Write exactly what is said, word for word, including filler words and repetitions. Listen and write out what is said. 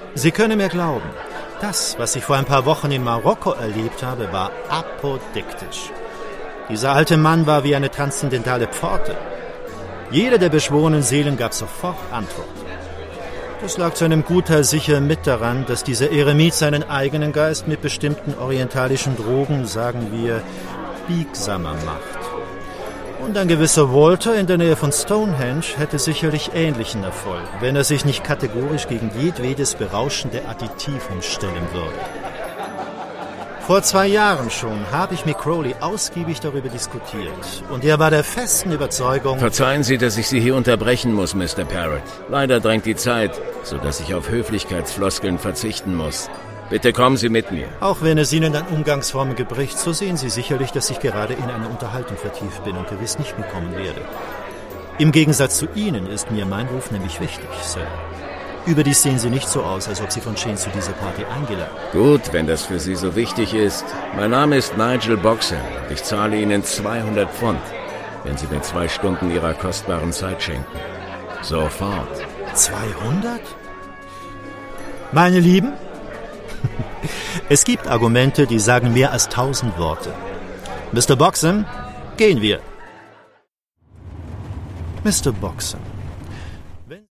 Sie können mir glauben, das, was ich vor ein paar Wochen in Marokko erlebt habe, war apodiktisch. Dieser alte Mann war wie eine transzendentale Pforte. Jede der beschworenen Seelen gab sofort Antwort. Das lag zu einem Gutteil sicher mit daran, dass dieser Eremit seinen eigenen Geist mit bestimmten orientalischen Drogen, sagen wir, biegsamer macht. Und ein gewisser Walter in der Nähe von Stonehenge hätte sicherlich ähnlichen Erfolg, wenn er sich nicht kategorisch gegen jedwedes berauschende Additiv umstellen würde. Vor zwei Jahren schon habe ich mit Crowley ausgiebig darüber diskutiert und er war der festen Überzeugung... Verzeihen Sie, dass ich Sie hier unterbrechen muss, Mister Parrott. Leider drängt die Zeit, sodass ich auf Höflichkeitsfloskeln verzichten muss. Bitte kommen Sie mit mir. Auch wenn es Ihnen an Umgangsformen gebricht, so sehen Sie sicherlich, dass ich gerade in eine Unterhaltung vertieft bin und gewiss nicht mitkommen werde. Im Gegensatz zu Ihnen ist mir mein Ruf nämlich wichtig, Sir. Überdies sehen Sie nicht so aus, als ob Sie von Shane zu dieser Party eingeladen. Gut, wenn das für Sie so wichtig ist. Mein Name ist Nigel Boxham und ich zahle Ihnen zweihundert Pfund, wenn Sie mir zwei Stunden Ihrer kostbaren Zeit schenken. Sofort. zweihundert? Meine Lieben, es gibt Argumente, die sagen mehr als tausend Worte. Mister Boxham, gehen wir. Mister Boxham,